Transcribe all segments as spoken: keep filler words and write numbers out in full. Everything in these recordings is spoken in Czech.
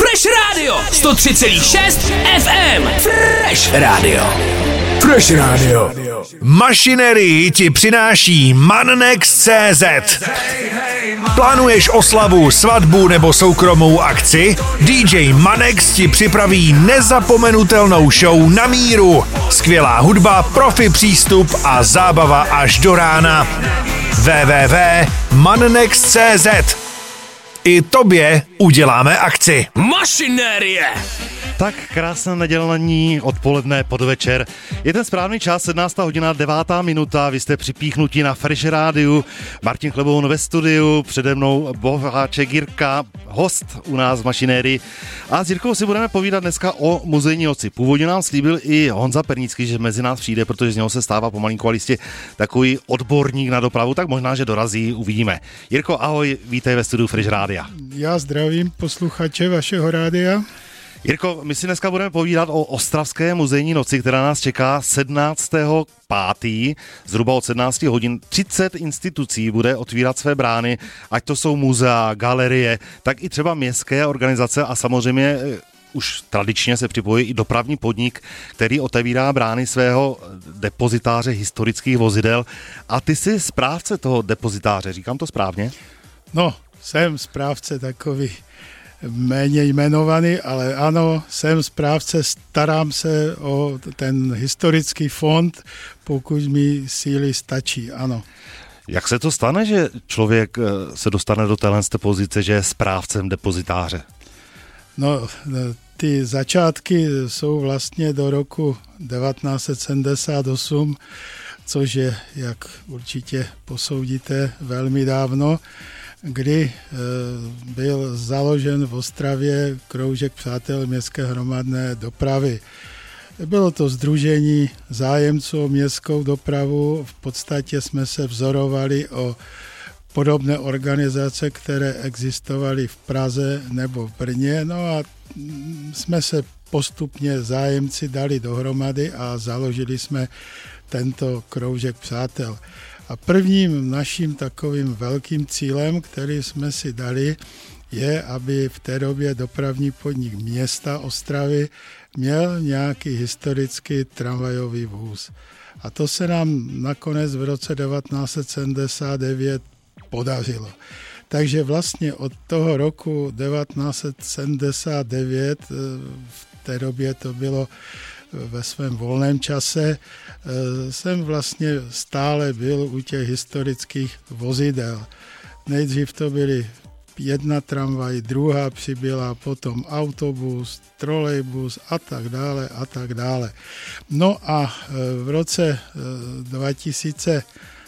Fresh Radio sto tři celá šest ef em. Fresh Radio. Fresh Radio. Mašinerii ti přináší Mannex tečka cé zet. Plánuješ oslavu, svatbu nebo soukromou akci? dý džej Mannex ti připraví nezapomenutelnou show na míru. Skvělá hudba, profi přístup a zábava až do rána. w w w tečka mannex tečka cé zet. I tobě uděláme akci. Mašinérie. Tak krásné nedělní odpoledne podvečer. Je ten správný čas, sedmnáctá hodina, devátá minuta. Vy jste připíchnutí na Fresh Rádiu. Martin Kleboun ve studiu, přede mnou Boháček Jirka, host u nás v Mašinérii. A s Jirkou si budeme povídat dneska o muzejní noci. Původně nám slíbil i Honza Pernický, že mezi nás přijde, protože z něho se stává pomalinku a listě takový odborník na dopravu, tak možná, že dorazí, uvidíme. Jirko, ahoj, vítej ve studiu Fresh Rádia. Já zdravím posluchače vašeho rádia. Jirko, my si dneska budeme povídat o Ostravské muzejní noci, která nás čeká sedmnáctého pátého zhruba od sedmnáct hodin. třicet institucí bude otvírat své brány, ať to jsou muzea, galerie, tak i třeba městské organizace a samozřejmě už tradičně se připojí i dopravní podnik, který otevírá brány svého depozitáře historických vozidel. A ty jsi správce toho depozitáře, říkám to správně? No, jsem správce takový méně jmenovaný, ale ano, jsem správce, starám se o ten historický fond, pokud mi síly stačí, ano. Jak se to stane, že člověk se dostane do téhle pozice, že je správcem depozitáře? No, ty začátky jsou vlastně do roku devatenáct set sedmdesát osm, což je, jak určitě posoudíte, velmi dávno, kdy byl založen v Ostravě kroužek přátel městské hromadné dopravy. Bylo to sdružení zájemců o městskou dopravu, v podstatě jsme se vzorovali o podobné organizace, které existovaly v Praze nebo v Brně, no a jsme se postupně zájemci dali dohromady a založili jsme tento kroužek přátel. A prvním naším takovým velkým cílem, který jsme si dali, je, aby v té době dopravní podnik města Ostravy měl nějaký historický tramvajový vůz. A to se nám nakonec v roce devatenáct set sedmdesát devět podařilo. Takže vlastně od toho roku devatenáct set sedmdesát devět, v té době to bylo ve svém volném čase, jsem vlastně stále byl u těch historických vozidel. Nejdřív to byly jedna tramvaj, druhá přibyla, potom autobus, trolejbus a tak dále a tak dále. No a v roce dva tisíce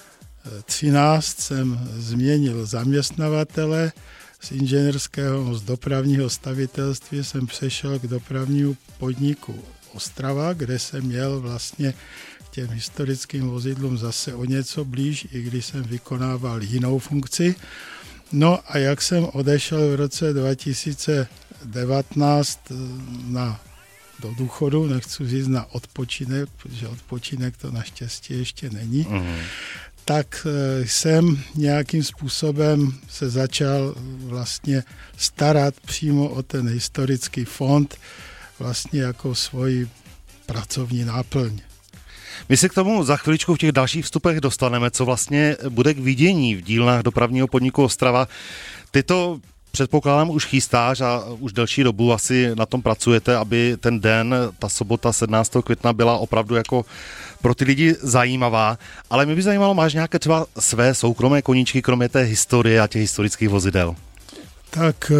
třináct jsem změnil zaměstnavatele, z inženýrského, z dopravního stavitelství jsem přešel k dopravnímu podniku Ostrava, kde jsem měl vlastně k těm historickým vozidlům zase o něco blíž, i když jsem vykonával jinou funkci. No a jak jsem odešel v roce dva tisíce devatenáct na, do důchodu, nechci říct na odpočinek, protože odpočinek to naštěstí ještě není, mm. tak jsem nějakým způsobem se začal vlastně starat přímo o ten historický fond, vlastně jako svoji pracovní náplň. My se k tomu za chviličku v těch dalších vstupech dostaneme, co vlastně bude k vidění v dílnách dopravního podniku Ostrava. Ty to předpokládám už chystáš a už delší dobu asi na tom pracujete, aby ten den, ta sobota sedmnáctého května byla opravdu jako pro ty lidi zajímavá, ale mě by zajímalo, máš nějaké třeba své soukromé koníčky, kromě té historie a těch historických vozidel? Tak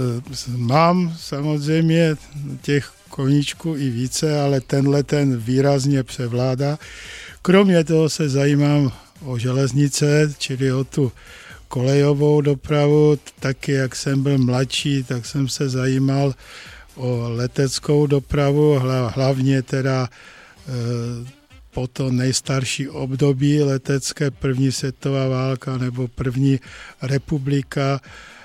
mám samozřejmě těch koníčků i více, ale tenhle ten výrazně převládá. Kromě toho se zajímám o železnice, čili o tu kolejovou dopravu. Taky jak jsem byl mladší, tak jsem se zajímal o leteckou dopravu, hlavně teda po to nejstarší období letecké, první světová válka nebo první republika,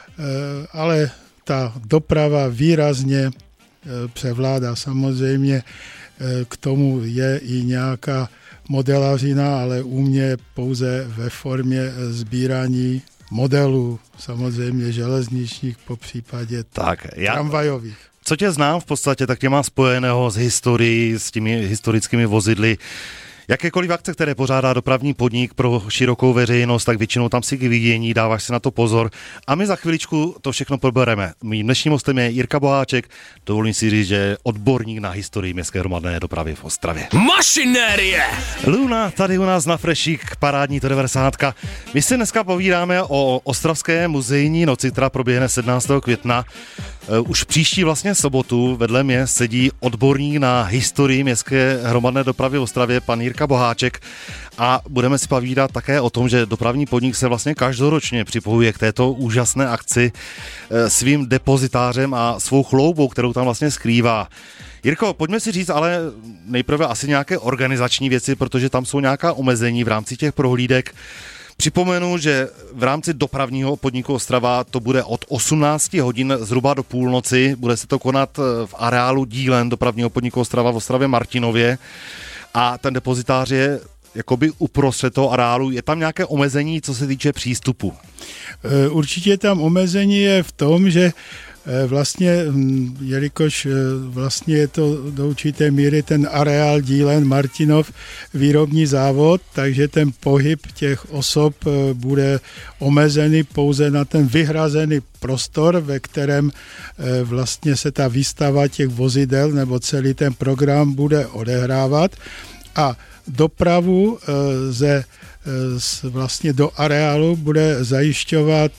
ale ta doprava výrazně převládá. Samozřejmě k tomu je i nějaká modelařina, ale u mě pouze ve formě sbírání modelů, samozřejmě železničních, po případě tak, já... tramvajových. Co tě znám v podstatě, tak tě mám spojeného s historií, s těmi historickými vozidly. Jakékoliv akce, které pořádá dopravní podnik pro širokou veřejnost, tak většinou tam si k vidění, dáváš si na to pozor. A my za chviličku to všechno probereme. Mým dnešním hostem je Jirka Boháček, dovolím si říct, že je odborník na historii městské hromadné dopravy v Ostravě. Mašinérie! Luna, tady u nás na Frešík, parádní to devadesátka. My si dneska povídáme o Ostravské muzejní noci, která proběhne sedmnáctého května. Už příští vlastně sobotu vedle mě sedí odborník na historii městské hromadné dopravy v Ostravě, pan Jirka Boháček, a budeme si povídat také o tom, že dopravní podnik se vlastně každoročně připojuje k této úžasné akci svým depozitářem a svou chloubou, kterou tam vlastně skrývá. Jirko, pojďme si říct ale nejprve asi nějaké organizační věci, protože tam jsou nějaká omezení v rámci těch prohlídek. Připomenu, že v rámci dopravního podniku Ostrava to bude od osmnácti hodin zhruba do půlnoci. Bude se to konat v areálu dílen dopravního podniku Ostrava v Ostravě Martinově. A ten depozitář je jakoby uprostřed toho areálu. Je tam nějaké omezení, co se týče přístupu? Určitě tam omezení je v tom, že vlastně, jelikož vlastně je to do určité míry ten areál dílen Martinov výrobní závod, takže ten pohyb těch osob bude omezený pouze na ten vyhrazený prostor, ve kterém vlastně se ta výstava těch vozidel nebo celý ten program bude odehrávat, a dopravu ze vlastně do areálu bude zajišťovat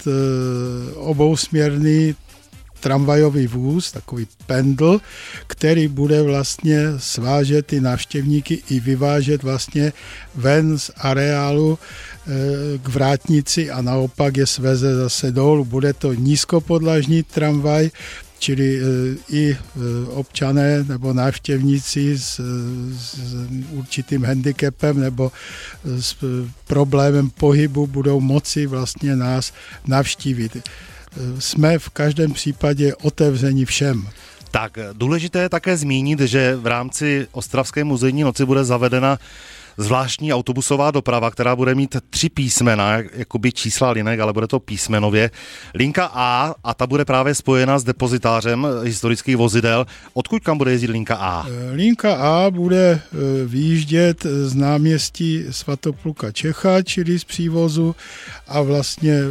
obousměrný tramvajový vůz, takový pendl, který bude vlastně svážet ty návštěvníky i vyvážet vlastně ven z areálu k vrátnici a naopak je sveze zase dolů. Bude to nízkopodlažní tramvaj, čili i občané nebo návštěvníci s, s určitým handicapem nebo s problémem pohybu budou moci vlastně nás navštívit. Jsme v každém případě otevřeni všem. Tak důležité je také zmínit, že v rámci Ostravské muzejní noci bude zavedena zvláštní autobusová doprava, která bude mít tři písmena, jakoby čísla linek, ale bude to písmenově. Linka A, a ta bude právě spojena s depozitářem historických vozidel. Odkud kam bude jezdit linka A? Linka A bude výjíždět z náměstí Svatopluka Čecha, čili z přívozu, a vlastně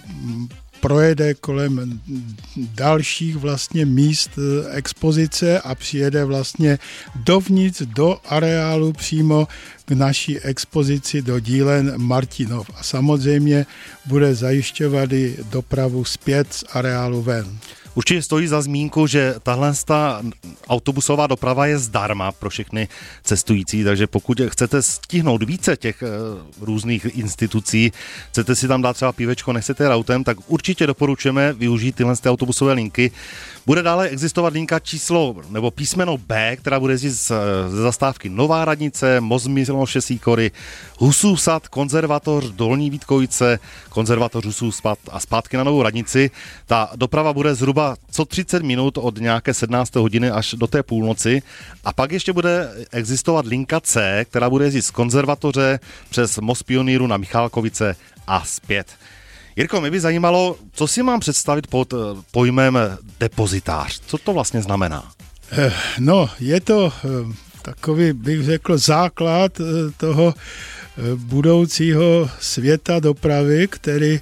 projede kolem dalších vlastně míst expozice a přijede vlastně dovnitř do areálu přímo k naší expozici do dílen Martinov. A samozřejmě bude zajišťovat i dopravu zpět z areálu ven. Určitě stojí za zmínku, že tahle autobusová doprava je zdarma pro všechny cestující, takže pokud chcete stihnout více těch různých institucí, chcete si tam dát třeba pívečko, nechcete autem, tak určitě doporučujeme využít tyhle autobusové linky. Bude dále existovat linka číslo nebo písmeno B, která bude jezdit ze zastávky Nová radnice, Most Miloše Sýkory, Husův sad, konzervatoř Dolní Vítkovice, konzervatoř Husův sad a zpátky na Novou radnici. Ta doprava bude zhruba co třicet minut od nějaké sedmnácté hodiny až do té půlnoci, a pak ještě bude existovat linka C, která bude jezdit z konzervatoře přes Most Pionýrů na Michálkovice a zpět. Jirko, mě by zajímalo, co si mám představit pod pojmem depozitář. Co to vlastně znamená? No, je to takový, bych řekl, základ toho budoucího světa dopravy, který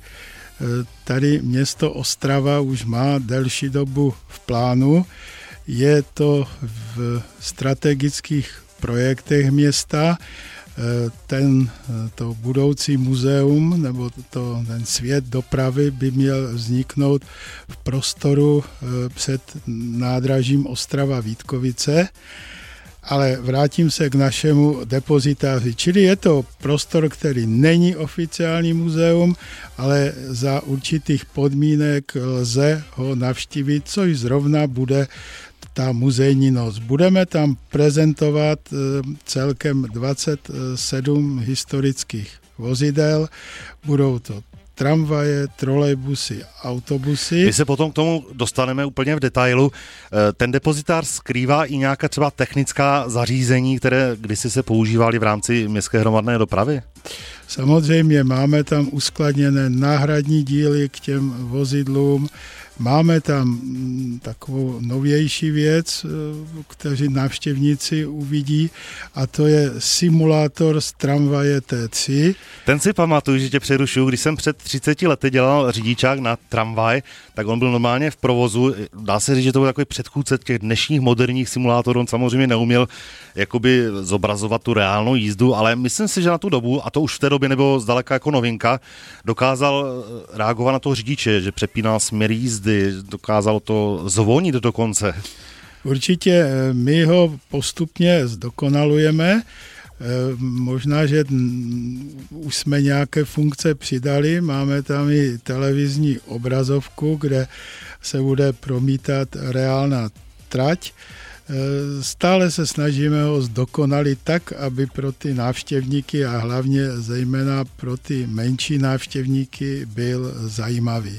tady město Ostrava už má delší dobu v plánu. Je to v strategických projektech města. Ten, to budoucí muzeum nebo to, ten svět dopravy by měl vzniknout v prostoru před nádražím Ostrava Vítkovice. Ale vrátím se k našemu depozitáři. Čili je to prostor, který není oficiální muzeum, ale za určitých podmínek lze ho navštívit, což zrovna bude ta muzejní noc. Budeme tam prezentovat celkem dvacet sedm historických vozidel. Budou to tramvaje, trolejbusy, autobusy. My se potom k tomu dostaneme úplně v detailu. Ten depozitář skrývá i nějaká třeba technická zařízení, které kdysi se používaly v rámci městské hromadné dopravy? Samozřejmě máme tam uskladněné náhradní díly k těm vozidlům, máme tam takovou novější věc, kteří návštěvníci uvidí, a to je simulátor z tramvaje T tři. Ten si pamatuju, že tě přerušuju, když jsem před třiceti lety dělal řidičák na tramvaj, tak on byl normálně v provozu. Dá se říct, že to byl takový předchůdce těch dnešních moderních simulátorů. On samozřejmě neuměl jakoby zobrazovat tu reálnou jízdu, ale myslím si, že na tu dobu, a to už v té době nebylo zdaleka jako novinka, dokázal reagovat na toho řidiče, že přepínal směr jízdy, dokázalo to zvonit dokonce. Určitě my ho postupně zdokonalujeme. Možná, že už jsme nějaké funkce přidali, máme tam i televizní obrazovku, kde se bude promítat reálná trať. Stále se snažíme ho zdokonalit tak, aby pro ty návštěvníky a hlavně zejména pro ty menší návštěvníky byl zajímavý.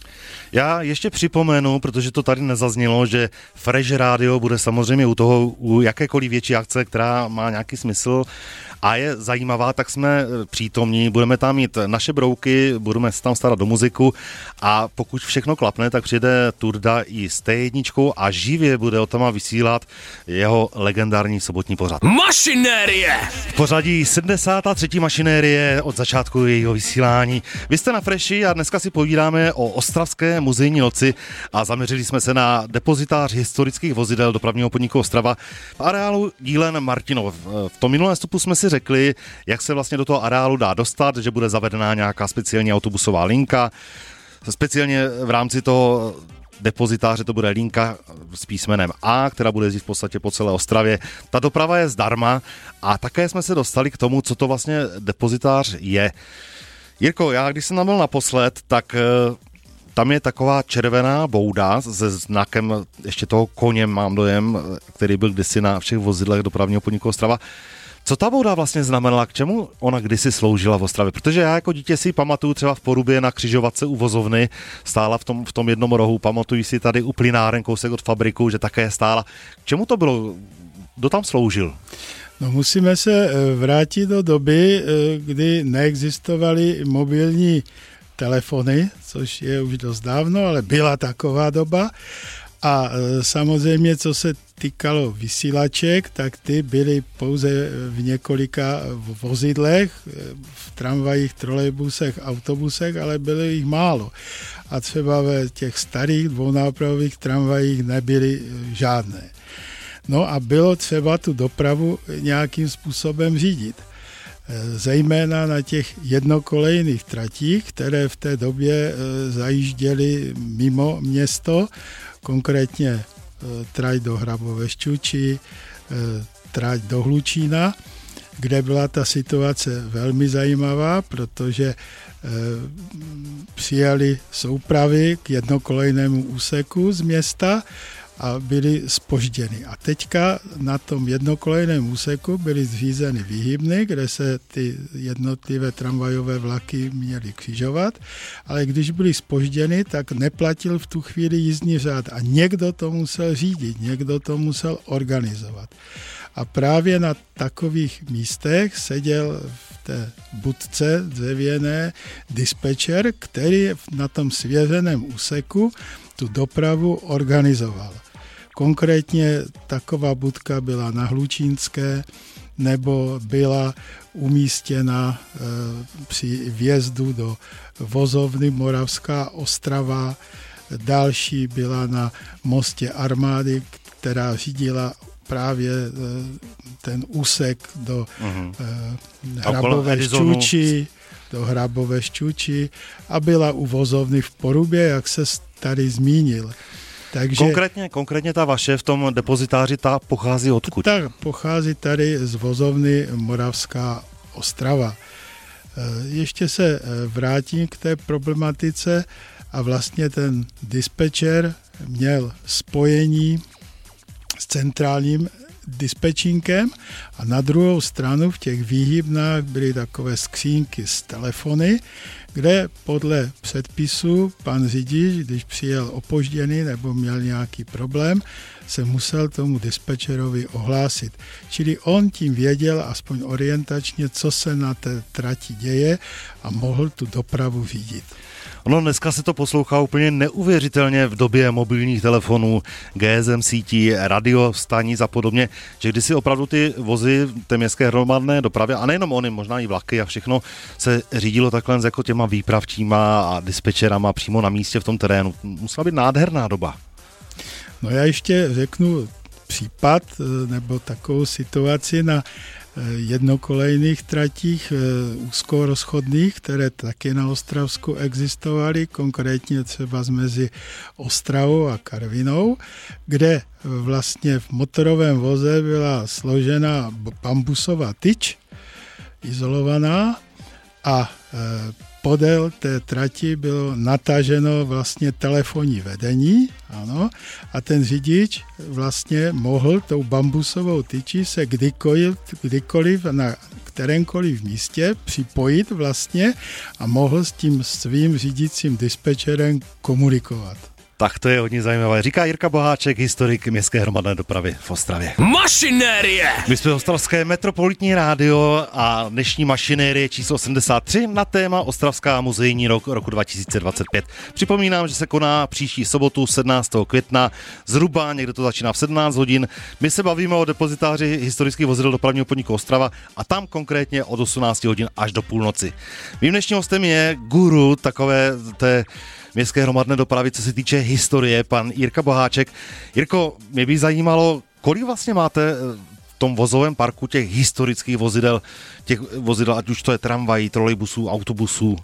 Já ještě připomenu, protože to tady nezaznělo, že Fresh Radio bude samozřejmě u toho, u jakékoliv větší akce, která má nějaký smysl a je zajímavá, tak jsme přítomní, budeme tam mít naše brouky, budeme se tam starat do muziku a pokud všechno klapne, tak přijde Turda i s té jedničkou a živě bude o tom vysílat jeho legendární sobotní pořad. Mašinérie! V pořadí sedmdesátá třetí mašinérie od začátku jejího vysílání. Vy jste na Freshi a dneska si povídáme o ostravské muzejní noci a zaměřili jsme se na depozitář historických vozidel dopravního podniku Ostrava v areálu dílen Martinov. V tom minulém vstupu jsme si řekli, jak se vlastně do toho areálu dá dostat, že bude zavedená nějaká speciální autobusová linka. Speciálně v rámci toho depozitáře to bude linka s písmenem A, která bude jezdit v podstatě po celé Ostravě. Ta doprava je zdarma a také jsme se dostali k tomu, co to vlastně depozitář je. Jirko, já když jsem tam byl naposled, tak tam je taková červená bouda se znakem ještě toho koně, mám dojem, který byl kdysi na všech vozidlech dopravního podniku Ostrava. Co ta bouda vlastně znamenala, k čemu ona kdysi sloužila v Ostravě? Protože já jako dítě si pamatuju třeba v Porubě na křižovatce u vozovny, stála v tom, v tom jednom rohu, pamatuju si tady u plynáren kousek od fabriku, že také stála. K čemu to bylo? Kdo tam sloužil? No, musíme se vrátit do doby, kdy neexistovaly mobilní telefony, což je už dost dávno, ale byla taková doba. A samozřejmě, co se týkalo vysílaček, tak ty byly pouze v několika vozidlech, v tramvajích, trolejbusech, autobusech, ale bylo jich málo. A třeba ve těch starých dvounápravových tramvajích nebyly žádné. No a bylo třeba tu dopravu nějakým způsobem řídit. Zejména na těch jednokolejných tratích, které v té době zajížděly mimo město, konkrétně trať do Hrabové Šťuči, trať do Hlučína, kde byla ta situace velmi zajímavá, protože přijali soupravy k jednokolejnému úseku z města a byly zpožděny. A teďka na tom jednokolejném úseku byly zřízeny výhybny, kde se ty jednotlivé tramvajové vlaky měly křižovat, ale když byly zpožděny, tak neplatil v tu chvíli jízdní řád a někdo to musel řídit, někdo to musel organizovat. A právě na takových místech seděl v té budce dřevěné dispečer, který na tom svěřeném úseku tu dopravu organizoval. Konkrétně taková budka byla na Hlučínské nebo byla umístěna e, při vjezdu do vozovny Moravská Ostrava. Další byla na mostě Armády, která řídila právě e, ten úsek do e, Hrabové Šťuči, do Hrabové Šťuči a byla u vozovny v Porubě, jak se tady zmínil. Takže, konkrétně, konkrétně ta vaše v tom depozitáři, ta pochází odkud? Ta pochází tady z vozovny Moravská Ostrava. Ještě se vrátím k té problematice a vlastně ten dispečer měl spojení s centrálním dispečinkem a na druhou stranu v těch výhybnách byly takové skřínky s telefony, kde podle předpisu pan řidič, když přijel opožděný nebo měl nějaký problém, se musel tomu dispečerovi ohlásit. Čili on tím věděl aspoň orientačně, co se na té trati děje a mohl tu dopravu řídit. Ono dneska se to poslouchá úplně neuvěřitelně v době mobilních telefonů, G S M sítí, radiostanic a podobně, že když si opravdu ty vozy té městské hromadné dopravy, a nejenom ony, možná i vlaky a všechno, se řídilo takhle jako těma výpravčíma a dispečerama přímo na místě v tom terénu. Musela být nádherná doba. No já ještě řeknu případ nebo takovou situaci na jednokolejných tratích úzkorozchodných, které taky na Ostravsku existovaly, konkrétně třeba mezi Ostravou a Karvinou, kde vlastně v motorovém voze byla složena bambusová tyč, izolovaná, a podél té trati bylo nataženo vlastně telefonní vedení, ano, a ten řidič vlastně mohl tou bambusovou tyčí se kdykoliv, kdykoliv na kterémkoliv místě připojit vlastně a mohl s tím svým řídícím dispečerem komunikovat. Tak to je hodně zajímavé. Říká Jirka Boháček, historik městské hromadné dopravy v Ostravě. Mašinérie! My jsme Ostravské metropolitní rádio a dnešní mašinérie číslo sedmdesát tři na téma Ostravská muzejní rok roku dva tisíce dvacet pět. Připomínám, že se koná příští sobotu sedmnáctého května, zhruba někde to začíná v sedmnáct hodin. My se bavíme o depozitáři historických vozidel dopravního podniku Ostrava a tam konkrétně od osmnáct hodin až do půlnoci. Mým dnešním hostem je guru takové té městské hromadné dopravy, co se týče historie, pan Jirka Boháček. Jirko, mě by zajímalo, kolik vlastně máte v tom vozovém parku těch historických vozidel, těch vozidel, ať už to je tramvají, trolejbusů, autobusů?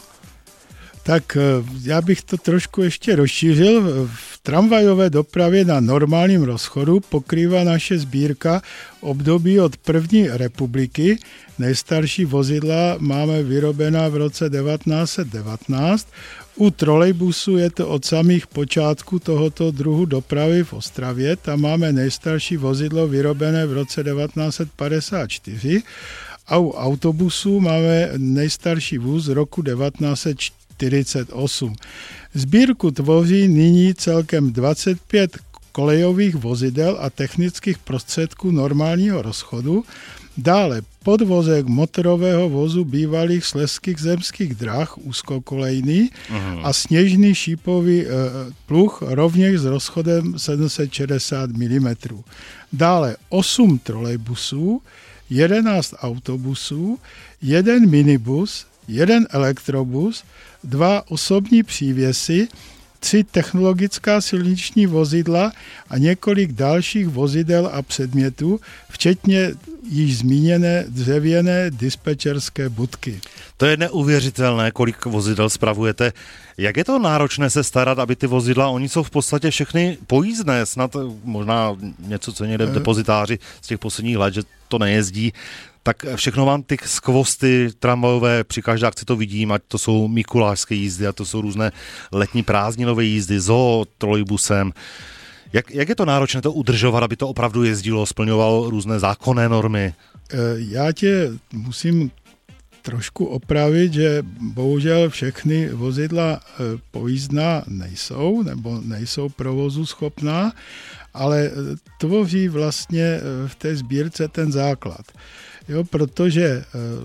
Tak já bych to trošku ještě rozšířil. V tramvajové dopravě na normálním rozchodu pokrývá naše sbírka období od první republiky. Nejstarší vozidla máme vyrobená v roce devatenáct set devatenáct. U trolejbusu je to od samých počátků tohoto druhu dopravy v Ostravě. Tam máme nejstarší vozidlo vyrobené v roce devatenáct set padesát čtyři a u autobusů máme nejstarší vůz z roku devatenáct set čtyřicet osm. Sbírku tvoří nyní celkem dvacet pět kolejových vozidel a technických prostředků normálního rozchodu, dále podvozek motorového vozu bývalých slezských zemských drah úzkokolejný uh-huh. a sněžný šípový e, pluh rovněž s rozchodem sedm set šedesát milimetrů. Dále osm trolejbusů, jedenáct autobusů, jeden minibus, jeden elektrobus, dva osobní přívěsy, tři technologická silniční vozidla a několik dalších vozidel a předmětů, včetně již zmíněné dřevěné dispečerské budky. To je neuvěřitelné, kolik vozidel spravujete. Jak je to náročné se starat, aby ty vozidla, oni jsou v podstatě všechny pojízdné, snad možná něco, co někde v depozitáři z těch posledních let, že to nejezdí, tak všechno mám ty skvosty tramvajové, při každé akci to vidím, ať to jsou mikulášské jízdy, a to jsou různé letní prázdninové jízdy, zoo, trolejbusem. Jak, jak je to náročné to udržovat, aby to opravdu jezdilo, splňovalo různé zákonné normy? Já tě musím trošku opravit, že bohužel všechny vozidla pojízdná nejsou, nebo nejsou provozu schopná, ale tvoří vlastně v té sbírce ten základ. Jo, protože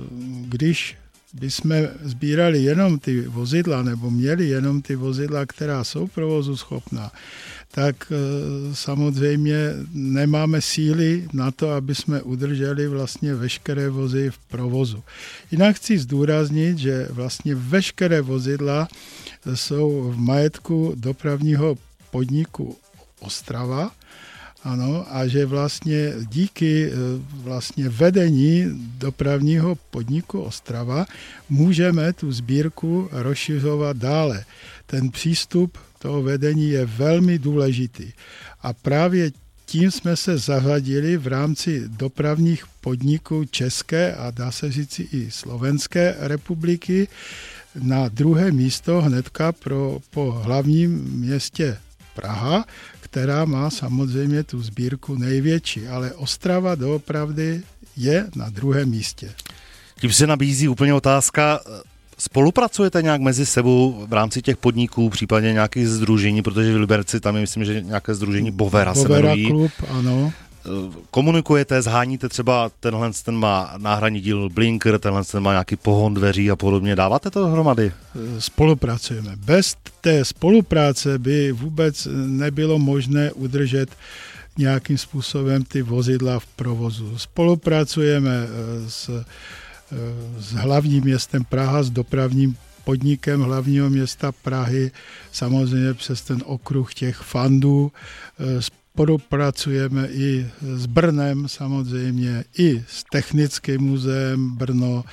když bychom sbírali jenom ty vozidla, nebo měli jenom ty vozidla, která jsou provozu schopná, tak samozřejmě nemáme síly na to, aby jsme udrželi vlastně veškeré vozy v provozu. Jinak chci zdůraznit, že vlastně veškeré vozidla jsou v majetku dopravního podniku Ostrava, ano, a že vlastně díky vlastně vedení dopravního podniku Ostrava můžeme tu sbírku rozšiřovat dále. Ten přístup toho vedení je velmi důležitý. A právě tím jsme se zařadili v rámci dopravních podniků České a dá se říci i Slovenské republiky na druhé místo hnedka pro, po hlavním městě Praha, která má samozřejmě tu sbírku největší, ale Ostrava doopravdy je na druhém místě. Tím se nabízí úplně otázka, Spolupracujete nějak mezi sebou v rámci těch podniků, případně nějakých sdružení, protože v Liberci tam je, myslím, že nějaké sdružení Bovera, Bovera se jmenují. klub, ano. Komunikujete, zháníte třeba, tenhle ten má náhradní díl blinker, tenhle ten má nějaký pohon dveří a podobně. Dáváte to dohromady? Spolupracujeme. Bez té spolupráce by vůbec nebylo možné udržet nějakým způsobem ty vozidla v provozu. Spolupracujeme s, s hlavním městem Praha, s dopravním podnikem hlavního města Prahy, samozřejmě přes ten okruh těch fandů. Spolupracujeme i s Brnem samozřejmě, i s Technickým muzeem Brno,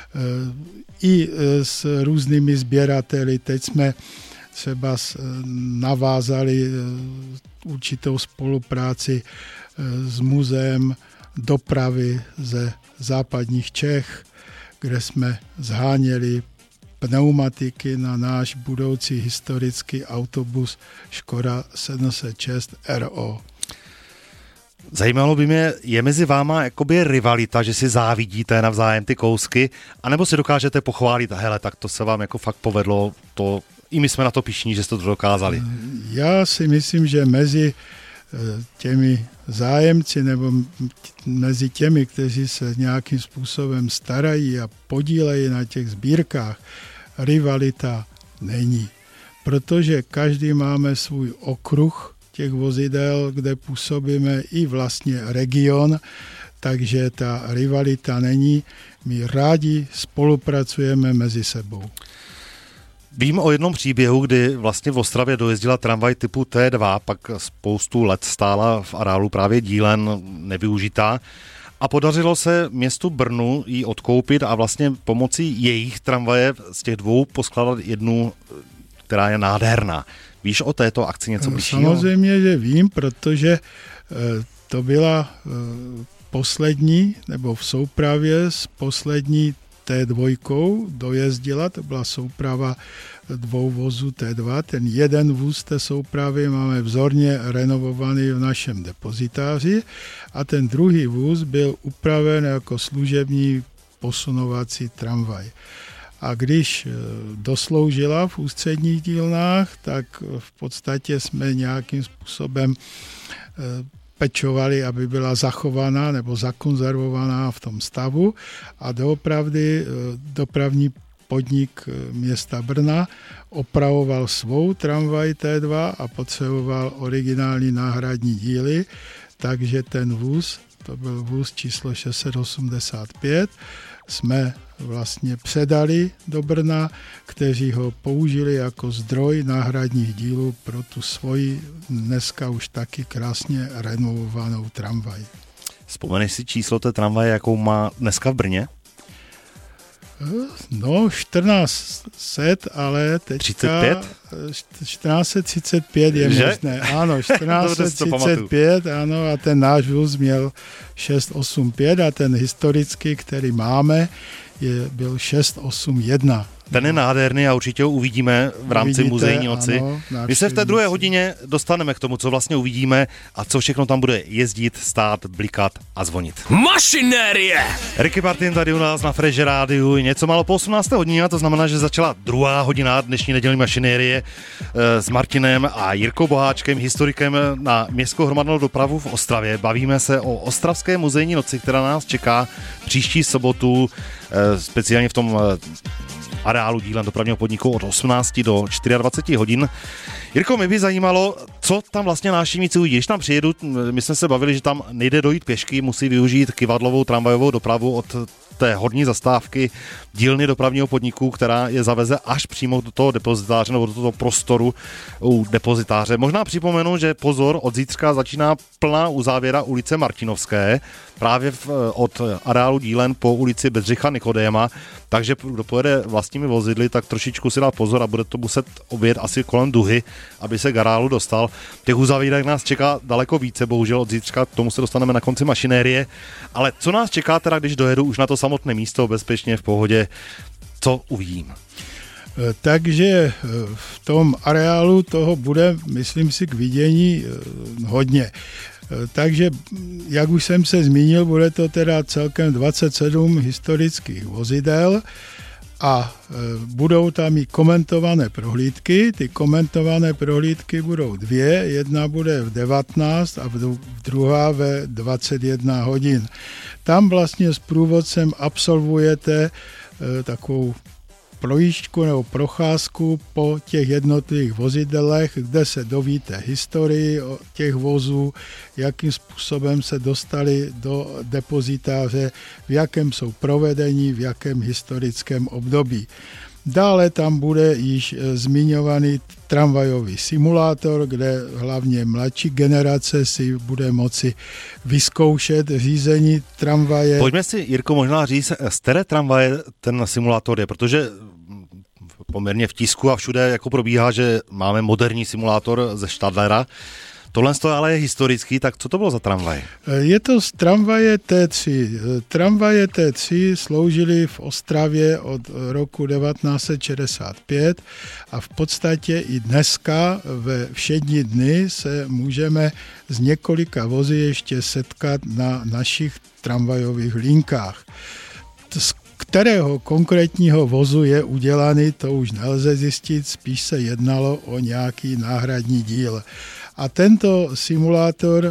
i s různými sběrateli. Teď jsme třeba navázali určitou spolupráci s muzeem dopravy ze západních Čech, kde jsme zháněli pneumatiky na náš budoucí historický autobus Škoda sedm set šest R O. Zajímalo by mě, je mezi váma jakoby rivalita, že si závidíte navzájem ty kousky, anebo si dokážete pochválit, hele, tak to se vám jako fakt povedlo, to, i my jsme na to pyšní, že jste to dokázali. Já si myslím, že mezi těmi zájemci nebo mezi těmi, kteří se nějakým způsobem starají a podílejí na těch sbírkách, rivalita není. Protože každý máme svůj okruh těch vozidel, kde působíme i vlastně region, takže ta rivalita není. My rádi spolupracujeme mezi sebou. Vím o jednom příběhu, kdy vlastně v Ostravě dojezdila tramvaj typu T dva, pak spoustu let stála v areálu právě dílen nevyužitá a podařilo se městu Brnu ji odkoupit a vlastně pomocí jejich tramvaje z těch dvou poskládat jednu, která je nádherná. Víš o této akci něco bližšího? Samozřejmě, že vím, protože to byla poslední, nebo v soupravě s poslední T dva dojezdila, to byla souprava dvou vozů T dva. Ten jeden vůz té soupravy máme vzorně renovovaný v našem depozitáři a ten druhý vůz byl upraven jako služební posunovací tramvaj. A když dosloužila v ústředních dílnách, tak v podstatě jsme nějakým způsobem pečovali, aby byla zachovaná nebo zakonzervovaná v tom stavu a doopravdy dopravní podnik města Brna opravoval svou tramvaj T dva a potřeboval originální náhradní díly, takže ten vůz, to byl vůz číslo šest set osmdesát pět, jsme vlastně předali do Brna, kteří ho použili jako zdroj náhradních dílů pro tu svoji dneska už taky krásně renovovanou tramvaj. Vzpomeneš si číslo té tramvaje, jakou má dneska v Brně? No, čtrnáct set, ale teďka... třicet pět? čtrnáct set třicet pět je že? možné. Ano, čtrnáct set třicet pět, ano, a ten náš vůz měl šest set osmdesát pět a ten historický, který máme, je, byl šest set osmdesát jedna. Ten je nádherný a určitě ho uvidíme v rámci Uvidíte, muzejní noci. Ano, My se v té druhé hodině dostaneme k tomu, co vlastně uvidíme a co všechno tam bude jezdit, stát, blikat a zvonit. Mašinérie! Ricky Martin tady u nás na Fresh Rádiu, něco málo po osmnácté hodině, to znamená, že začala druhá hodina dnešní nedělní mašinérie s Martinem a Jirkou Boháčkem, historikem na městskou hromadnou dopravu v Ostravě. Bavíme se o Ostravské muzejní noci, která nás čeká příští sobotu, speciálně v tom areálu dílen dopravního podniku od osmnácti do dvaceti čtyři hodin. Jirko, mě by zajímalo, co tam vlastně návštěvníci uvidí. Když tam přijedu, my jsme se bavili, že tam nejde dojít pěšky, musí využít kyvadlovou tramvajovou dopravu od té horní zastávky dílny dopravního podniku, která je zaveze až přímo do toho depozitáře nebo do toho prostoru u depozitáře. Možná připomenu, že pozor, od zítřka začíná plná uzávěra ulice Martinovské, právě v, od areálu dílen po ulici Bedřicha Nikodéma, takže kdo pojede vlastními vozidly, tak trošičku si dá pozor a bude to muset objet asi kolem Duhy, aby se k areálu dostal. Těch uzavírek nás čeká daleko více, bohužel od zítřka, k tomu se dostaneme na konci mašinérie, ale co nás čeká teda, když dojedu už na to samotné místo, bezpečně, v pohodě, co uvidím? Takže v tom areálu toho bude, myslím si, k vidění hodně. Takže, jak už jsem se zmínil, bude to teda celkem dvacet sedm historických vozidel A e, budou tam i komentované prohlídky. Ty komentované prohlídky budou dvě. Jedna bude v devatenáct a v druhá ve dvacet jedna hodin. Tam vlastně s průvodcem absolvujete e, takovou projížďku nebo procházku po těch jednotlivých vozidlech, kde se dovíte historii těch vozů, jakým způsobem se dostali do depozitáře, v jakém jsou provedení, v jakém historickém období. Dále tam bude již zmiňovaný tramvajový simulátor, kde hlavně mladší generace si bude moci vyzkoušet řízení tramvaje. Pojďme si, Jirko, možná říct, z které tramvaje ten simulátor je, protože poměrně v tisku a všude jako probíhá, že máme moderní simulátor ze Stadlera. Tohle ale je historický, tak co to bylo za tramvaj? Je to z tramvaje T tři. Tramvaje T tři sloužily v Ostravě od roku devatenáct set šedesát pět a v podstatě i dneska ve všední dny se můžeme z několika vozy ještě setkat na našich tramvajových linkách. Z kterého konkrétního vozu je udělaný, to už nelze zjistit, spíš se jednalo o nějaký náhradní díl. A tento simulátor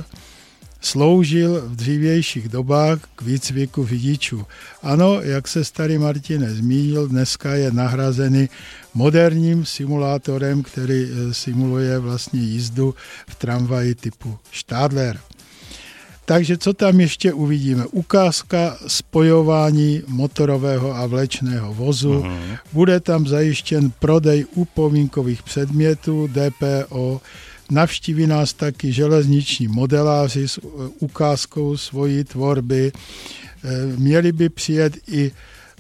sloužil v dřívějších dobách k výcviku řidičů. Ano, jak se starý Martine zmínil, dneska je nahrazený moderním simulátorem, který simuluje vlastně jízdu v tramvaji typu Stadler. Takže co tam ještě uvidíme? Ukázka spojování motorového a vlečného vozu. Uh-huh. Bude tam zajištěn prodej upomínkových předmětů, D P O. Navštíví nás taky železniční modeláři s ukázkou svojí tvorby. Měli by přijet i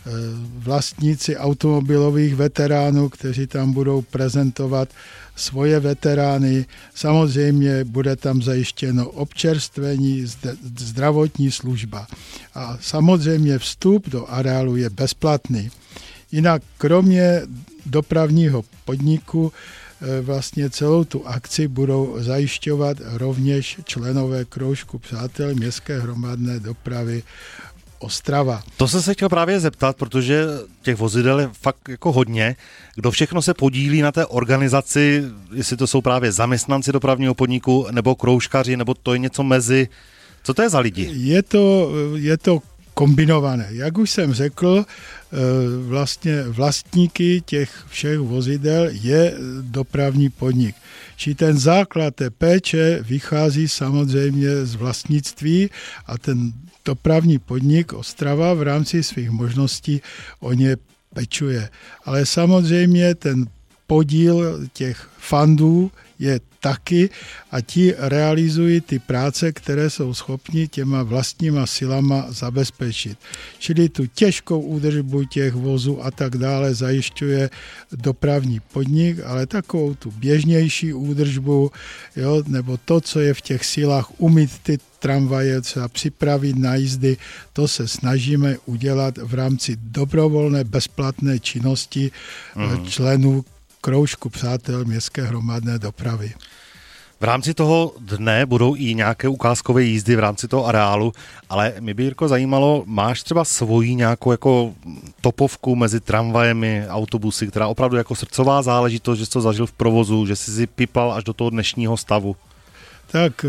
vlastníci automobilových veteránů, kteří tam budou prezentovat svoje veterány. Samozřejmě bude tam zajištěno občerstvení, zdravotní služba. A samozřejmě vstup do areálu je bezplatný. Jinak kromě dopravního podniku vlastně celou tu akci budou zajišťovat rovněž členové kroužku přátel městské hromadné dopravy Ostrava. To jsem se chtěl právě zeptat, protože těch vozidel je fakt jako hodně. Kdo všechno se podílí na té organizaci, jestli to jsou právě zaměstnanci dopravního podniku, nebo kroužkaři, nebo to je něco mezi. Co to je za lidi? Je to, je to kombinované. Jak už jsem řekl, vlastně vlastníky těch všech vozidel je dopravní podnik. Či ten základ té péče vychází samozřejmě z vlastnictví a ten dopravní podnik Ostrava v rámci svých možností o ně pečuje. Ale samozřejmě ten podíl těch fandů je taky a ti realizují ty práce, které jsou schopni těma vlastníma silama zabezpečit. Čili tu těžkou údržbu těch vozů a tak dále zajišťuje dopravní podnik, ale takovou tu běžnější údržbu, jo, nebo to, co je v těch silách, umýt ty tramvaje, třeba připravit na jízdy, to se snažíme udělat v rámci dobrovolné bezplatné činnosti mm. členů kroužku přátel městské hromadné dopravy. V rámci toho dne budou i nějaké ukázkové jízdy v rámci toho areálu, ale mě by, Jirko, zajímalo, máš třeba svoji nějakou jako topovku mezi tramvajemi, autobusy, která opravdu jako srdcová záležitost, že jsi to zažil v provozu, že jsi si pipal až do toho dnešního stavu? Tak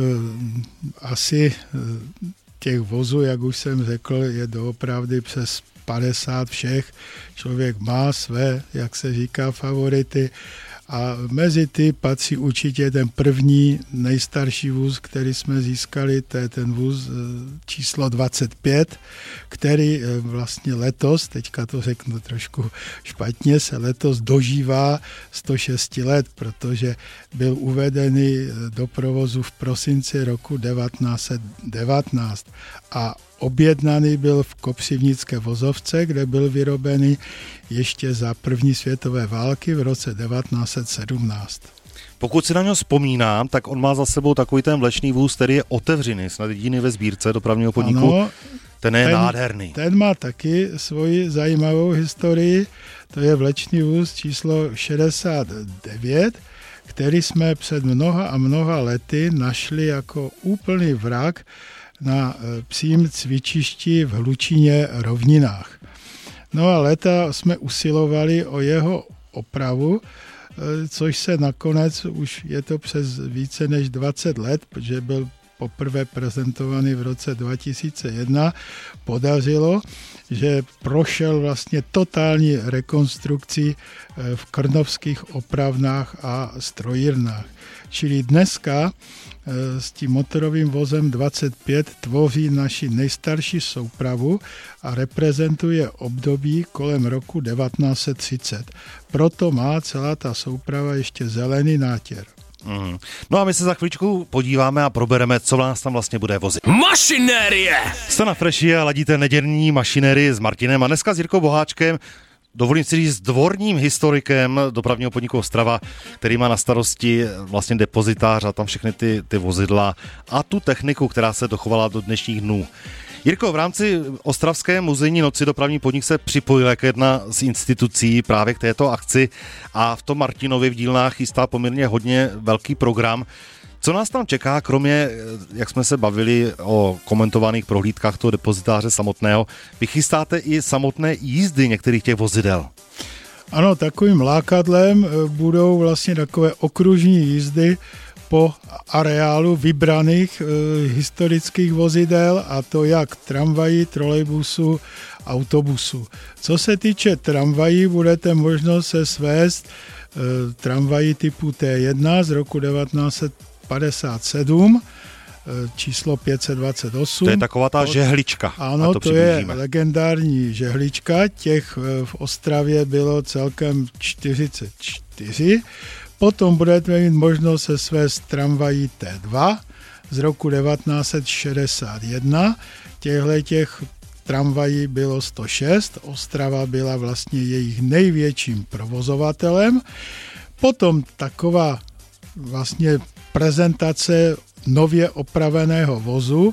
asi těch vozů, jak už jsem řekl, je doopravdy přes padesát všech. Člověk má své, jak se říká, favority a mezi ty patří určitě ten první nejstarší vůz, který jsme získali, to je ten vůz číslo dvacet pět, který vlastně letos, teďka to řeknu trošku špatně, se letos dožívá sto šest let, protože byl uvedený do provozu v prosinci roku devatenáct set devatenáct a objednaný byl v Kopřivnické vozovce, kde byl vyrobený ještě za první světové války v roce devatenáct set sedmnáct. Pokud si na něho vzpomínám, tak on má za sebou takový ten vlečný vůz, který je otevřený, snad jediný ve sbírce dopravního podniku. Ano, ten je ten, nádherný. Ten má taky svoji zajímavou historii. To je vlečný vůz číslo šedesát devět, který jsme před mnoha a mnoha lety našli jako úplný vrak na psím cvičišti v Hlučíně Rovninách. No a léta jsme usilovali o jeho opravu, což se nakonec, už je to přes více než dvacet let, protože byl poprvé prezentovaný v roce dva tisíce jedna, podařilo, že prošel vlastně totální rekonstrukcí v krnovských opravnách a strojírnách. Čili dneska s tím motorovým vozem dvacet pět tvoří naši nejstarší soupravu a reprezentuje období kolem roku devatenáct set třicet. Proto má celá ta souprava ještě zelený nátěr. Mm. No a my se za chvíličku podíváme a probereme, co vás tam vlastně bude vozit. Mašinérie! Jste na Freši a ladíte nedělní mašinérii s Martinem a dneska s Jirkou Boháčkem, dovolím si říct, s dvorním historikem dopravního podniku Ostrava, který má na starosti vlastně depozitář a tam všechny ty, ty vozidla a tu techniku, která se dochovala do dnešních dnů. Jirko, v rámci Ostravské muzejní noci dopravní podnik se připojil jako jedna z institucí právě k této akci a v tom Martinovi v dílnách chystá poměrně hodně velký program. Co nás tam čeká, kromě, jak jsme se bavili o komentovaných prohlídkách toho depozitáře samotného, vy chystáte i samotné jízdy některých těch vozidel? Ano, takovým lákadlem budou vlastně takové okružní jízdy po areálu vybraných e, historických vozidel, a to jak tramvají, trolejbusů, autobusů. Co se týče tramvají, budete možnost se svést e, tramvají typu T jedna z roku devatenáct set padesát sedm, e, číslo pět set dvacet osm. To je taková ta žehlička. Ano, to, to je legendární žehlička, těch v Ostravě bylo celkem čtyřicet čtyři. Potom budete mít možnost se svést tramvají T dva z roku devatenáct set šedesát jedna. Těchto těch tramvají bylo sto šest. Ostrava byla vlastně jejich největším provozovatelem. Potom taková vlastně prezentace nově opraveného vozu.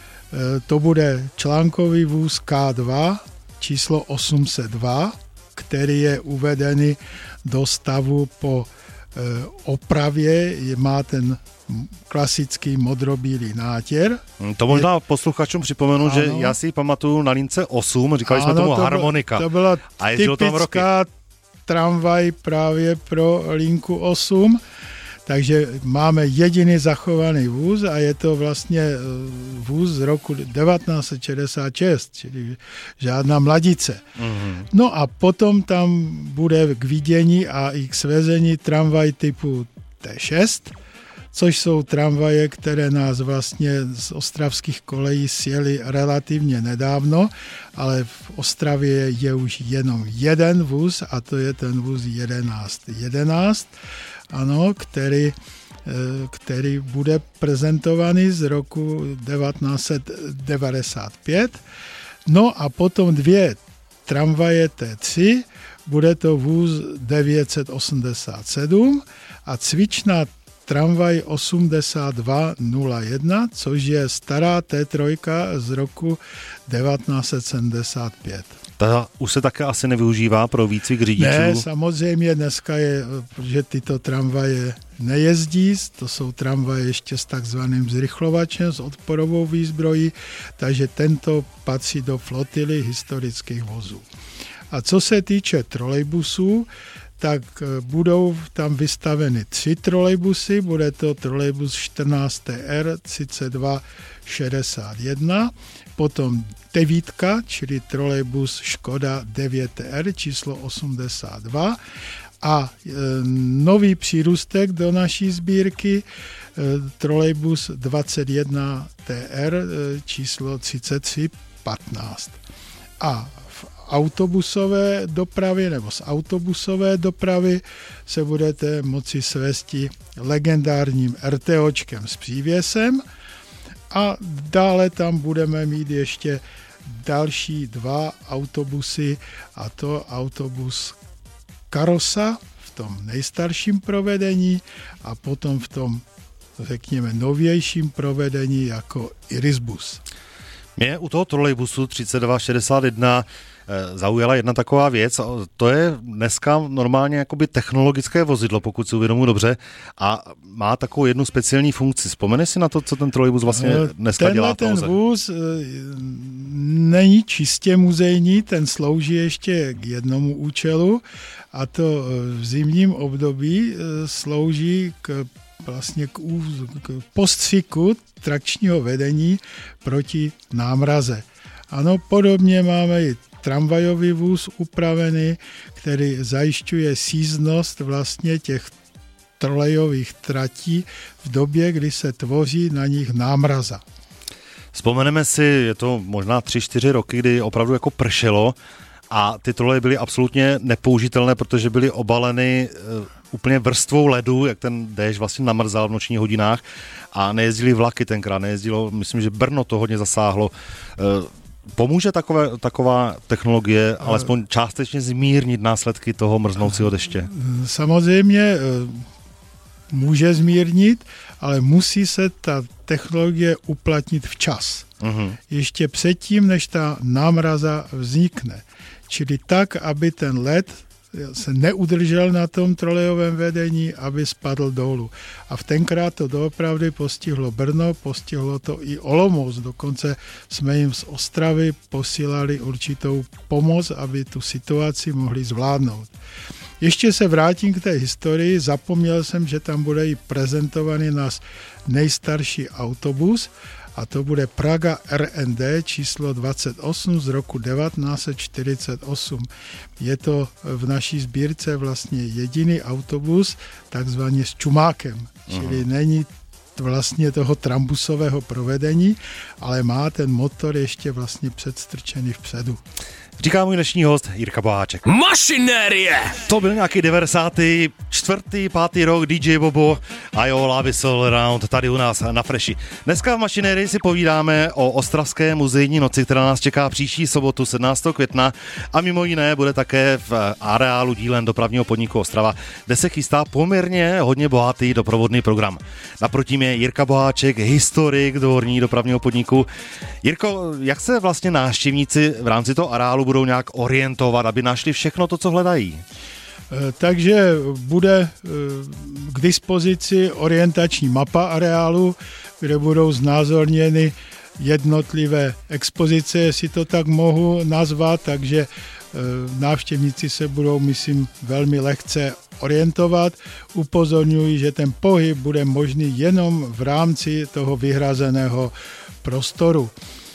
To bude článkový vůz K dva číslo osm set dva, který je uvedený do stavu po opravě, má ten klasický modrobílý nátěr. To možná posluchačům připomenu, ano, že já si pamatuju na lince osm, říkali ano, jsme tomu to harmonika. To byla a typická tramvaj právě pro linku osm, takže máme jediný zachovaný vůz a je to vlastně vůz z roku devatenáct set šedesát šest, čili žádná mladice. Mm-hmm. No a potom tam bude k vidění a i k svezení tramvaj typu T šest, což jsou tramvaje, které nás vlastně z ostravských kolejí sjeli relativně nedávno, ale v Ostravě je už jenom jeden vůz a to je ten vůz jedenáct jedenáct, ano, který, který bude prezentovaný z roku devatenáct set devadesát pět. No a potom dvě tramvaje T tři, bude to vůz devět set osmdesát sedm a cvičná tramvaj osmdesát dva nula jedna, což je stará T tři z roku devatenáct set sedmdesát pět. Ta už se také asi nevyužívá pro výcvik řidičů? Ne, samozřejmě dneska je, protože tyto tramvaje nejezdí, to jsou tramvaje ještě s takzvaným zrychlovačem, s odporovou výzbrojí, takže tento patří do flotily historických vozů. A co se týče trolejbusů, tak budou tam vystaveny tři trolejbusy, bude to trolejbus čtrnáct T R třicet dva šedesát jedna, potom devítka, čili trolejbus Škoda devět T R číslo osmdesát dva a e, nový přírůstek do naší sbírky, e, trolejbus dvacet jedna T R e, číslo třicet tři patnáct. A v autobusové dopravě nebo z autobusové dopravy se budete moci svesti legendárním RTOčkem s přívěsem a dále tam budeme mít ještě další dva autobusy, a to autobus Karosa v tom nejstarším provedení a potom v tom, řekněme, novějším provedení jako Irisbus. Mě u toho trolejbusu třicet dva šedesát jedna zaujala jedna taková věc, to je dneska normálně jakoby technologické vozidlo, pokud si uvědomuji dobře, a má takovou jednu speciální funkci. Vzpomeneš si na to, co ten trolejbus vlastně dneska Tenhle dělá? Ten vůz není čistě muzejní, ten slouží ještě k jednomu účelu, a to v zimním období slouží k vlastně k, k postřiku trakčního vedení proti námraze. Ano, podobně máme i tramvajový vůz upravený, který zajišťuje síznost vlastně těch trolejových tratí v době, kdy se tvoří na nich námraza. Vzpomeneme si, je to možná tři čtyři roky, kdy opravdu jako pršelo a ty troleje byly absolutně nepoužitelné, protože byly obaleny úplně vrstvou ledu, jak ten déšť vlastně namrzal v nočních hodinách, a nejezdily vlaky tenkrát, nejezdilo, myslím, že Brno to hodně zasáhlo. Pomůže takové, taková technologie alespoň částečně zmírnit následky toho mrznoucího deště? Samozřejmě může zmírnit, ale musí se ta technologie uplatnit včas. Uh-huh. Ještě předtím, než ta námraza vznikne. Čili tak, aby ten led se neudržel na tom trolejovém vedení, aby spadl dolů. A v tenkrát to doopravdy postihlo Brno, postihlo to i Olomouc. Dokonce jsme jim z Ostravy posílali určitou pomoc, aby tu situaci mohli zvládnout. Ještě se vrátím k té historii. Zapomněl jsem, že tam bude i prezentovaný náš nejstarší autobus, a to bude Praga R N D číslo dvacet osm z roku devatenáct set čtyřicet osm. Je to v naší sbírce vlastně jediný autobus takzvaně s čumákem, čili není vlastně toho trambusového provedení, ale má ten motor ještě vlastně předstrčený vpředu. Říká můj dnešní host Jirka Boháček. Mašinérie! To byl nějaký devadesátý čtvrtý, pátý rok, D J Bobo a jo, Love is all around tady u nás na Freši. Dneska v Mašinérii si povídáme o Ostravské muzejní noci, která nás čeká příští sobotu sedmnáctého května, a mimo jiné bude také v areálu dílen dopravního podniku Ostrava, kde se chystá poměrně hodně bohatý doprovodný program. Naproti mě Jirka Boháček, historik dvorní dopravního podniku. Jirko, jak se vlastně návštěvníci v rámci toho areálu budou nějak orientovat, aby našli všechno to, co hledají? Takže bude k dispozici orientační mapa areálu, kde budou znázorněny jednotlivé expozice, jestli to tak mohu nazvat, takže návštěvníci se budou, myslím, velmi lehce orientovat. Upozorňuji, že ten pohyb bude možný jenom v rámci toho vyhrazeného prostoru.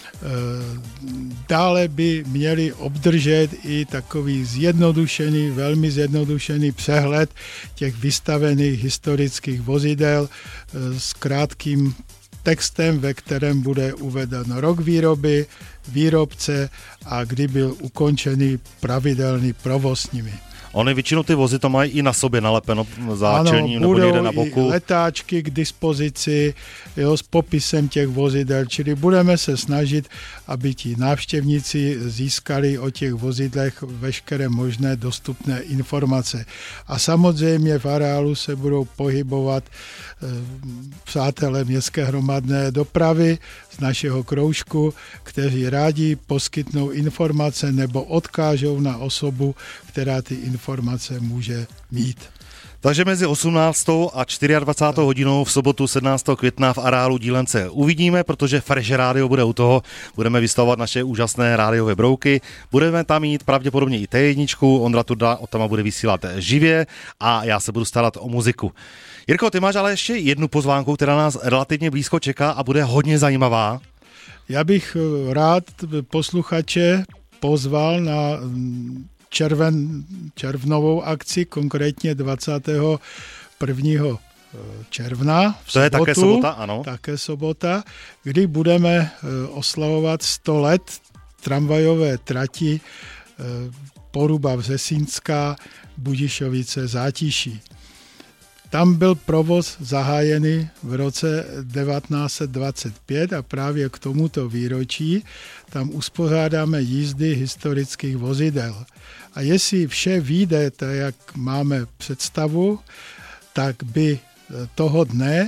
Dále by měli obdržet i takový zjednodušený, velmi zjednodušený přehled těch vystavených historických vozidel s krátkým textem, ve kterém bude uveden rok výroby, výrobce a kdy byl ukončený pravidelný provoz s nimi. Oni většinou ty vozy to mají i na sobě nalepeno záčelním nebo někde na boku. Ano, letáčky k dispozici, jo, s popisem těch vozidel, čili budeme se snažit, aby ti návštěvníci získali o těch vozidlech veškeré možné dostupné informace. A samozřejmě v areálu se budou pohybovat e, přátelé městské hromadné dopravy z našeho kroužku, kteří rádi poskytnou informace nebo odkážou na osobu, která ty informace může mít. Takže mezi osmnáctou a dvacátou čtvrtou hodinou v sobotu sedmnáctého května v areálu Dílence uvidíme, protože Fresh Radio bude u toho. Budeme vystavovat naše úžasné rádiové brouky. Budeme tam mít pravděpodobně i té jedničku. Ondra Turda o tam bude vysílat živě a já se budu starat o muziku. Jirko, ty máš ale ještě jednu pozvánku, která nás relativně blízko čeká a bude hodně zajímavá. Já bych rád posluchače pozval na červen, červnovou akci, konkrétně dvacátého prvního června. To je také sobota, ano. Také sobota, kdy budeme oslavovat sto let tramvajové trati Poruba Vřesínská, Budišovice, Zátiší. Tam byl provoz zahájený v roce devatenáct set dvacet pět a právě k tomuto výročí tam uspořádáme jízdy historických vozidel. A jestli vše vyjde, tak jak máme představu, tak by toho dne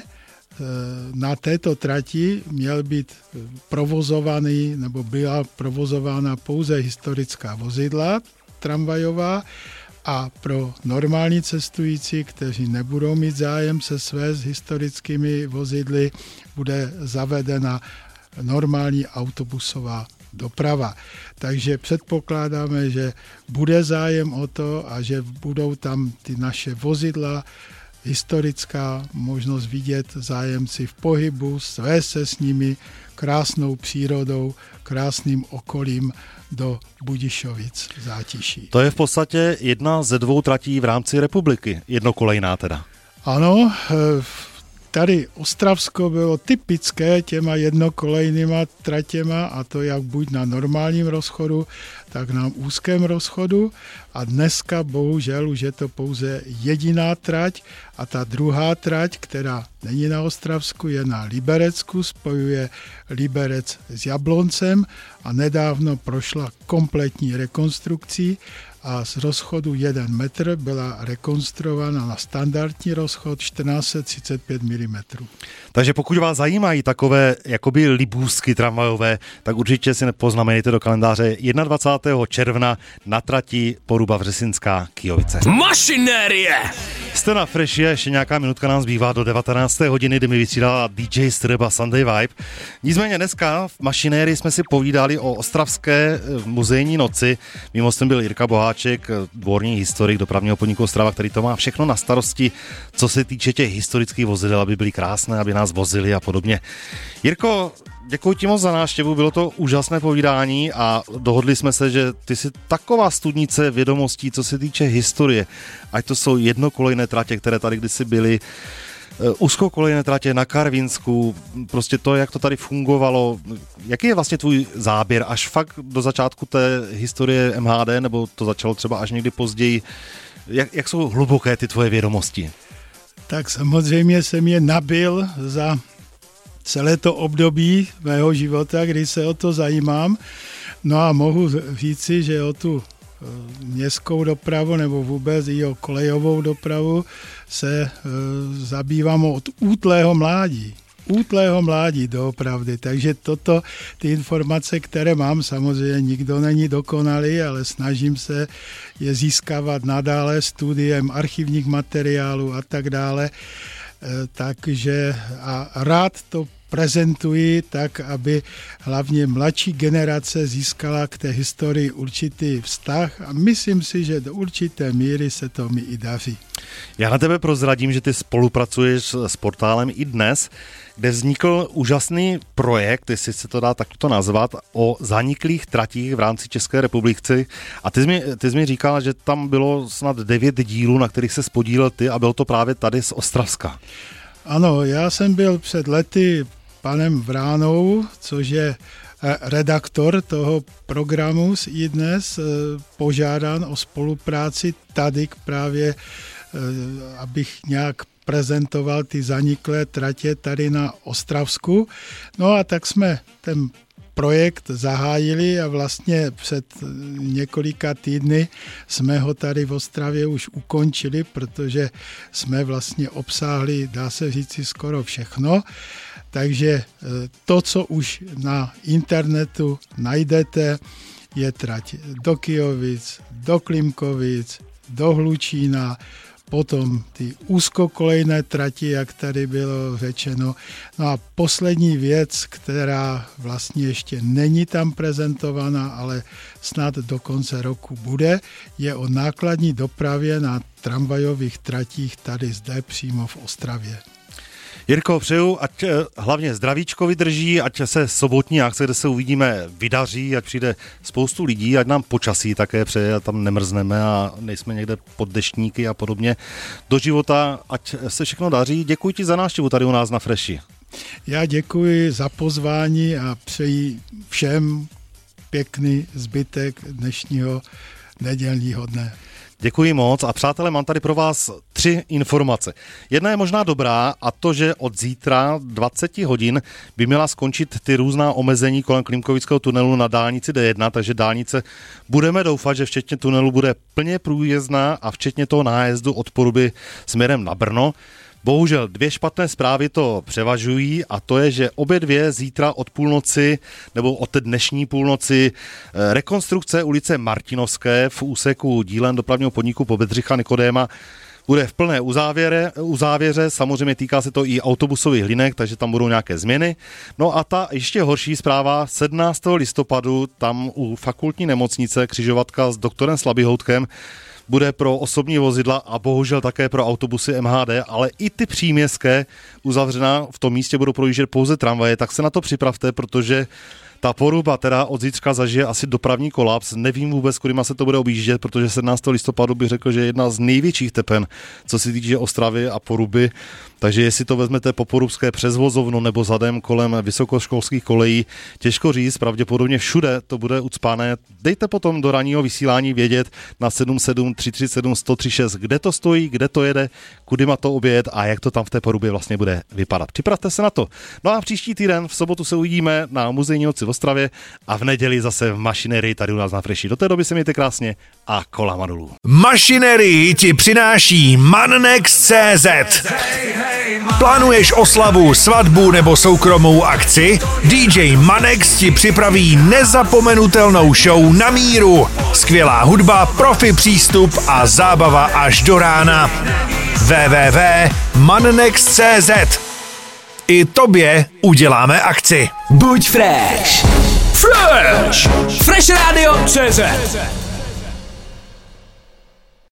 na této trati měl být provozovaný, nebo byla provozována pouze historická vozidla tramvajová a pro normální cestující, kteří nebudou mít zájem se svést historickými vozidly, bude zavedena normální autobusová doprava. Takže předpokládáme, že bude zájem o to a že budou tam ty naše vozidla, historická možnost vidět zájemci v pohybu, svést se s nimi, krásnou přírodou, krásným okolím do Budišovic v Zátiší. To je v podstatě jedna ze dvou tratí v rámci republiky, jednokolejná teda. Ano, tady Ostravsko bylo typické těma jednokolejnýma tratěma, a to jak buď na normálním rozchodu, tak na úzkém rozchodu, a dneska bohužel už je to pouze jediná trať a ta druhá trať, která není na Ostravsku, je na Liberecku, spojuje Liberec s Jabloncem a nedávno prošla kompletní rekonstrukcí a z rozchodu jeden metr byla rekonstruována na standardní rozchod čtrnáct set třicet pět milimetrů. Takže pokud vás zajímají takové jakoby libůzky tramvajové, tak určitě si poznamenejte do kalendáře dvacátého prvního června na trati Poruba Vřesinská Kyjovice. Mašinérie! Jste na Freshi, ještě nějaká minutka nám zbývá do devatenácté hodiny, kdy mi vystřídala dý džej Strba Sunday Vibe. Nicméně dneska v Mašinérii jsme si povídali o ostravské muzejní noci. Mým hostem byl Jirka Boháček, dvorní historik dopravního podniku Ostrava, který to má všechno na starosti, co se týče těch historických vozidel, aby byly krásné, aby nás vozili a podobně. Jirko, děkuji ti moc za návštěvu, bylo to úžasné povídání a dohodli jsme se, že ty jsi taková studnice vědomostí, co se týče historie. Ať to jsou jednokolejné tratě, které tady kdysi byly, úzkokolejné tratě na Karvinsku, prostě to, jak to tady fungovalo. Jaký je vlastně tvůj záběr až fakt do začátku té historie em há dé, nebo to začalo třeba až někdy později? Jak, jak jsou hluboké ty tvoje vědomosti? Tak samozřejmě jsem je nabil za celé to období mého života, kdy se o to zajímám. No a mohu říci, že o tu městskou dopravu nebo vůbec i o kolejovou dopravu se e, zabývám od útlého mládí. Útlého mládí doopravdy. Takže toto, ty informace, které mám, samozřejmě nikdo není dokonalý, ale snažím se je získávat nadále studiem archivních materiálů a tak dále. E, takže a rád to prezentuji tak, aby hlavně mladší generace získala k té historii určitý vztah a myslím si, že do určité míry se to mi i daří. Já na tebe prozradím, že ty spolupracuješ s portálem i dnes, kde vznikl úžasný projekt, jestli se to dá takto nazvat, o zaniklých tratích v rámci České republiky. A ty jsi mi, ty jsi mi říkala, že tam bylo snad devět dílů, na kterých se spodílel ty a byl to právě tady z Ostravska. Ano, já jsem byl před lety panem Vránou, což je redaktor toho programu z iDnes, požádán o spolupráci tady právě, abych nějak prezentoval ty zaniklé tratě tady na Ostravsku. No a tak jsme ten projekt zahájili a vlastně před několika týdny jsme ho tady v Ostravě už ukončili, protože jsme vlastně obsáhli, dá se říci, skoro všechno. Takže to, co už na internetu najdete, je trať do Kyjovic, do Klimkovic, do Hlučína, potom ty úzkokolejné trati, jak tady bylo řečeno. No a poslední věc, která vlastně ještě není tam prezentovaná, ale snad do konce roku bude, je o nákladní dopravě na tramvajových tratích tady zde přímo v Ostravě. Jirko, přeju, ať hlavně zdravíčko vydrží, ať se sobotní akce, kde se uvidíme, vydaří, ať přijde spoustu lidí, ať nám počasí také přeje, tam nemrzneme a nejsme někde pod deštníky a podobně. Do života, ať se všechno daří. Děkuji ti za návštěvu tady u nás na Freshi. Já děkuji za pozvání a přeji všem pěkný zbytek dnešního nedělního dne. Děkuji moc a přátelé, mám tady pro vás tři informace. Jedna je možná dobrá a to, že od zítra dvacet hodin by měla skončit ty různá omezení kolem Klimkovického tunelu na dálnici dé jedna, takže dálnice budeme doufat, že včetně tunelu bude plně průjezdná a včetně toho nájezdu od Poruby směrem na Brno. Bohužel dvě špatné zprávy to převažují a to je, že obě dvě zítra od půlnoci nebo od dnešní půlnoci rekonstrukce ulice Martinovské v úseku dílen dopravního podniku Pobedřicha Nikodéma bude v plné uzávěre, uzávěře, samozřejmě týká se to i autobusových linek, takže tam budou nějaké změny. No a ta ještě horší zpráva, sedmnáctého listopadu tam u fakultní nemocnice křižovatka s doktorem Slabihoutkem bude pro osobní vozidla a bohužel také pro autobusy M H D, ale i ty příměstské uzavřená, v tom místě budou projíždět pouze tramvaje, tak se na to připravte, protože ta Poruba teda od zítřka zažije asi dopravní kolaps. Nevím vůbec, kudyma se to bude objíždět, protože sedmnáctého listopadu bych řekl, že je jedna z největších tepen, co se týče Ostravy a Poruby. Takže jestli to vezmete po Porubské přes Vozovnu nebo zadem kolem vysokoškolských kolejí, těžko říct, pravděpodobně všude to bude ucpané. Dejte potom do ranního vysílání vědět na sedm sedm tři tři sedm sto třicet šest, kde to stojí, kde to jede, kudy má to obět a jak to tam v té Porubě vlastně bude vypadat. Připravte se na to. No a příští týden v sobotu se uvidíme na muzejní noci v Ostravě a v neděli zase v Mašinerii tady u nás na Freši. Do té doby se mějte krásně a kola manulů. Mašinerii ti přináší Mannex tečka cé zet. Plánuješ oslavu, svatbu nebo soukromou akci? dý džej Manex ti připraví nezapomenutelnou show na míru. Skvělá hudba, profi přístup a zábava až do rána. w w w tečka mannex tečka cé zet. I tobě uděláme akci. Buď fresh. Fresh. Fresh Radio tečé zet.